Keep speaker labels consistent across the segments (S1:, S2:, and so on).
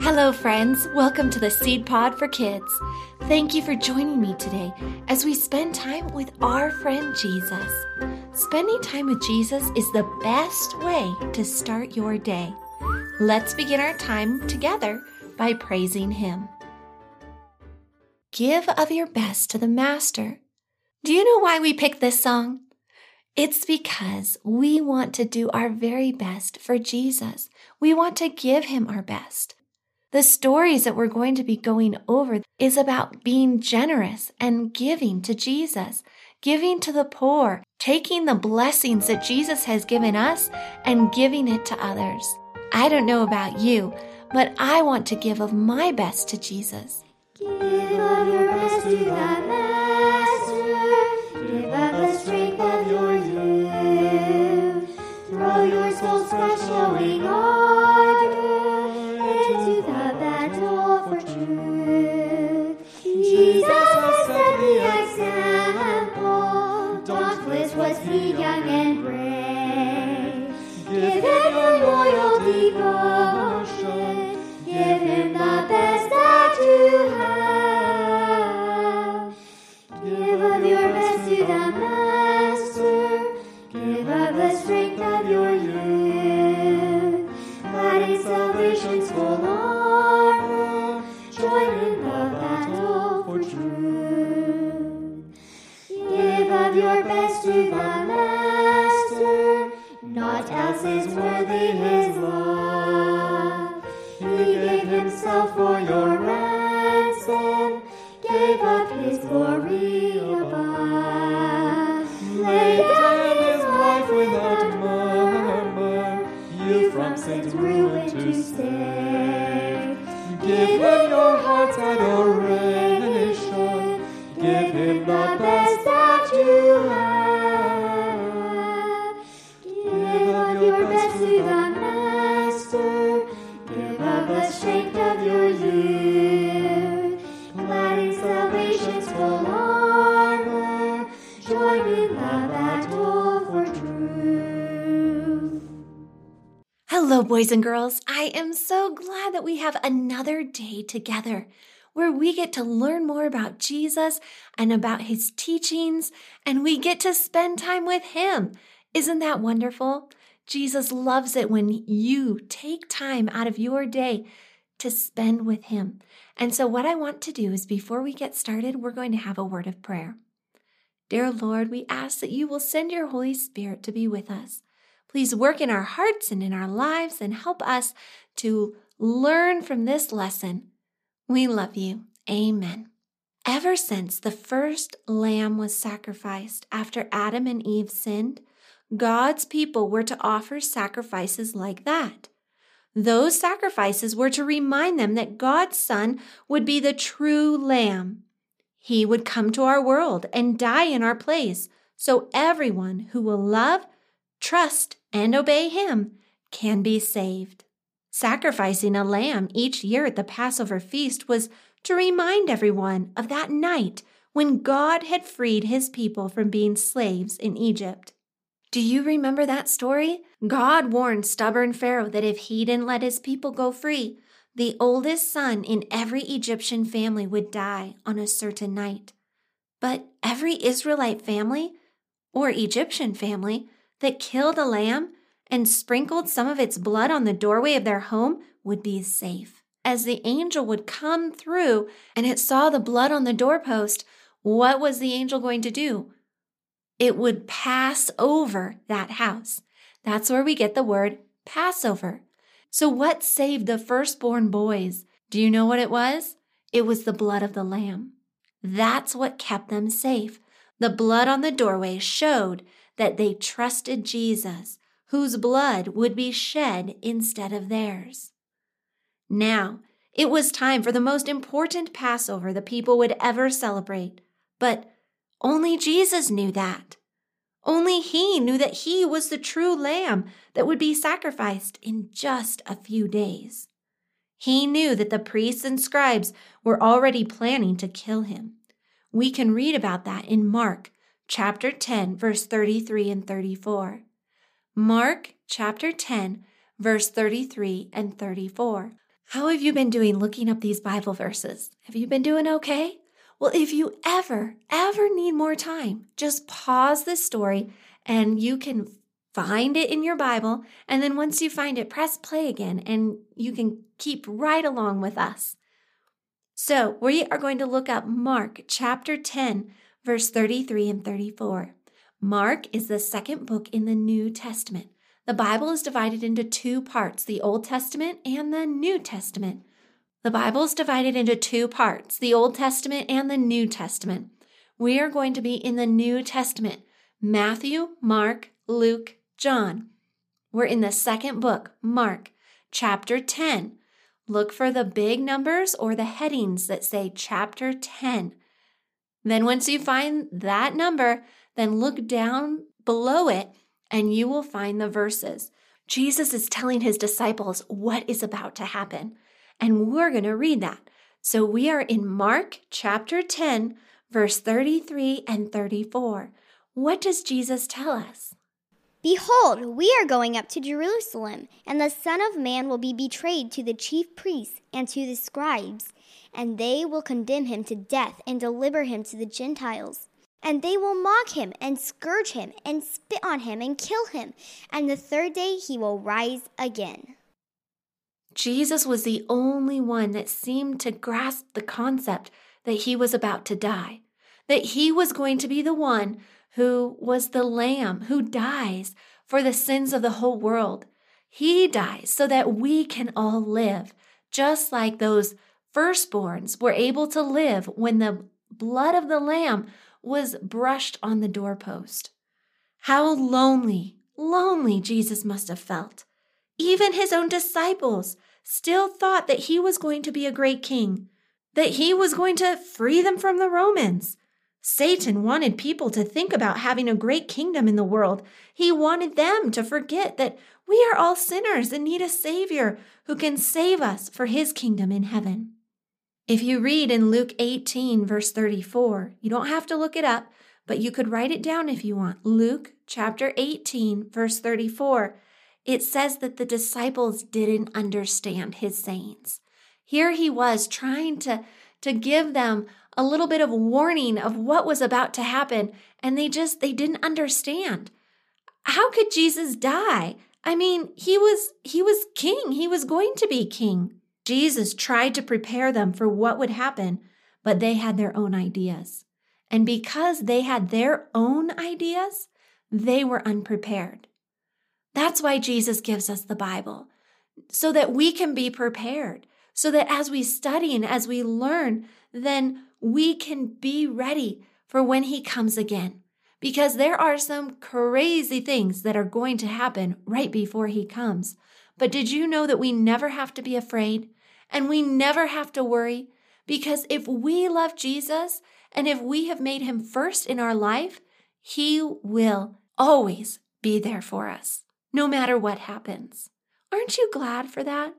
S1: Hello, friends. Welcome to the Seed Pod for Kids. Thank you for joining me today as we spend time with our friend Jesus. Spending time with Jesus is the best way to start your day. Let's begin our time together by praising Him. Give of your best to the Master. Do you know why we picked this song? It's because we want to do our very best for Jesus. We want to give Him our best. The stories that we're going to be going over is about being generous and giving to Jesus, giving to the poor, taking the blessings that Jesus has given us and giving it to others. I don't know about you, but I want to give of my best to Jesus.
S2: Give of your best to the Master. Give of the strength of your youth. Throw your soul's fresh glowing ardor into the battle for truth. Jesus has set the example. Dauntless was he, young and brave. Give him your loyal devotion. Give him the best that you have. Give of your best to the Master. Give of the strength of your youth. Clad in salvation's full armor, join in the battle for truth. Give of your best to the Master. Not else is worthy his love. He gave himself for your ransom, gave up his glory above. Lay down his life without murmur, you from sin's ruin to save. Give him your heart's adoration, give him the best that you have. Give of your best to the Master, give of the strength of your youth. Clad in salvation's full armor, join in the battle for truth.
S1: Hello, boys and girls. I am so glad that we have another day together where we get to learn more about Jesus and about His teachings, and we get to spend time with Him. Isn't that wonderful? Jesus loves it when you take time out of your day to spend with Him. And so what I want to do is, before we get started, we're going to have a word of prayer. Dear Lord, we ask that you will send your Holy Spirit to be with us. Please work in our hearts and in our lives and help us to learn from this lesson. We love you. Amen. Ever since the first lamb was sacrificed after Adam and Eve sinned, God's people were to offer sacrifices like that. Those sacrifices were to remind them that God's Son would be the true lamb. He would come to our world and die in our place, so everyone who will love, trust, and obey Him can be saved. Sacrificing a lamb each year at the Passover feast was to remind everyone of that night when God had freed His people from being slaves in Egypt. Do you remember that story? God warned stubborn Pharaoh that if he didn't let his people go free, the oldest son in every Egyptian family would die on a certain night. But every Israelite family, or Egyptian family, that killed a lamb and sprinkled some of its blood on the doorway of their home would be safe. As the angel would come through and it saw the blood on the doorpost, what was the angel going to do? It would pass over that house. That's where we get the word Passover. So what saved the firstborn boys? Do you know what it was? It was the blood of the lamb. That's what kept them safe. The blood on the doorway showed that they trusted Jesus, whose blood would be shed instead of theirs. Now, it was time for the most important Passover the people would ever celebrate. But only Jesus knew that. Only He knew that He was the true lamb that would be sacrificed in just a few days. He knew that the priests and scribes were already planning to kill Him. We can read about that in Mark chapter 10, verse 33 and 34. Mark chapter 10, verse 33 and 34. How have you been doing looking up these Bible verses? Have you been doing okay? Well, if you ever need more time, just pause this story and you can find it in your Bible. And then once you find it, press play again and you can keep right along with us. So we are going to look up Mark chapter 10, verse 33 and 34. Mark is the second book in the New Testament. The Bible is divided into two parts, the Old Testament and the New Testament. The Bible is divided into two parts, the Old Testament and the New Testament. We are going to be in the New Testament, Matthew, Mark, Luke, John. We're in the second book, Mark, chapter 10. Look for the big numbers or the headings that say chapter 10. Then once you find that number, then look down below it and you will find the verses. Jesus is telling his disciples what is about to happen, and we're going to read that. So we are in Mark chapter 10, verse 33 and 34. What does Jesus tell us?
S3: Behold, we are going up to Jerusalem, and the Son of Man will be betrayed to the chief priests and to the scribes, and they will condemn him to death and deliver him to the Gentiles. And they will mock him and scourge him and spit on him and kill him, and the third day he will rise again.
S1: Jesus was the only one that seemed to grasp the concept that he was about to die, that he was going to be the one who was the Lamb who dies for the sins of the whole world. He dies so that we can all live, just like those firstborns were able to live when the blood of the Lamb was brushed on the doorpost. How lonely Jesus must have felt. Even his own disciples still thought that he was going to be a great king, that he was going to free them from the Romans. Satan wanted people to think about having a great kingdom in the world. He wanted them to forget that we are all sinners and need a Savior who can save us for his kingdom in heaven. If you read in Luke 18, verse 34, you don't have to look it up, but you could write it down if you want. Luke chapter 18, verse 34, it says that the disciples didn't understand his sayings. Here he was trying to give them a little bit of warning of what was about to happen, and they didn't understand. How could Jesus die? I mean, he was king. He was going to be king. Jesus tried to prepare them for what would happen, but they had their own ideas. And because they had their own ideas, they were unprepared. That's why Jesus gives us the Bible, so that we can be prepared, so that as we study and as we learn, then we can be ready for when he comes again. Because there are some crazy things that are going to happen right before he comes. But did you know that we never have to be afraid and we never have to worry? Because if we love Jesus and if we have made him first in our life, he will always be there for us, no matter what happens. Aren't you glad for that?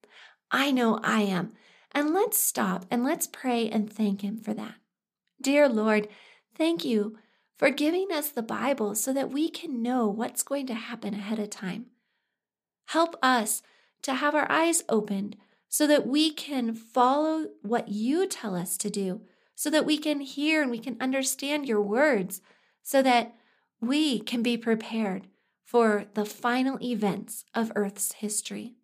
S1: I know I am. And let's stop and let's pray and thank him for that. Dear Lord, thank you for giving us the Bible so that we can know what's going to happen ahead of time. Help us to have our eyes opened so that we can follow what you tell us to do, so that we can hear and we can understand your words, so that we can be prepared for the final events of Earth's history.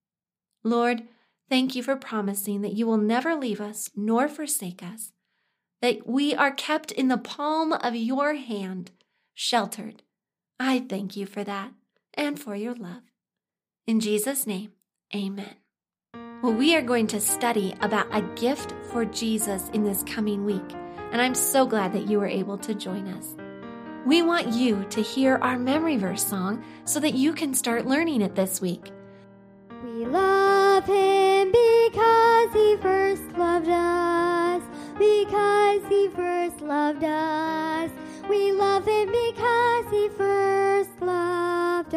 S1: Lord, thank you for promising that you will never leave us nor forsake us, that we are kept in the palm of your hand, sheltered. I thank you for that and for your love. In Jesus' name, amen. Well, we are going to study about a gift for Jesus in this coming week, and I'm so glad that you were able to join us. We want you to hear our memory verse song so that you can start learning it this week.
S2: We love him because he first loved us, because he first loved us. We love him because he first loved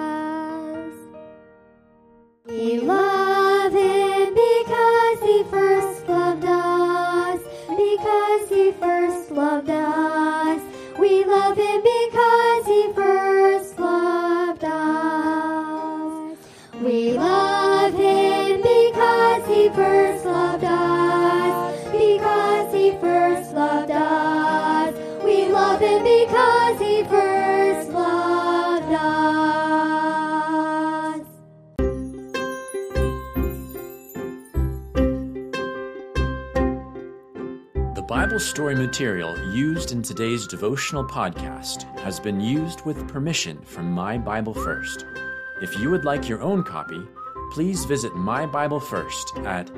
S2: us. We love him because he first loved us, because he first loved us. We love him because he first loved us. We love him because
S4: Bible story material used in today's devotional podcast has been used with permission from My Bible First. If you would like your own copy, please visit My Bible First at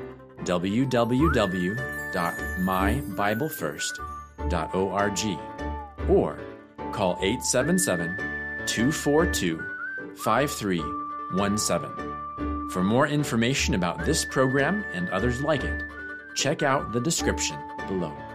S4: www.mybiblefirst.org or call 877-242-5317. For more information about this program and others like it, check out the description below.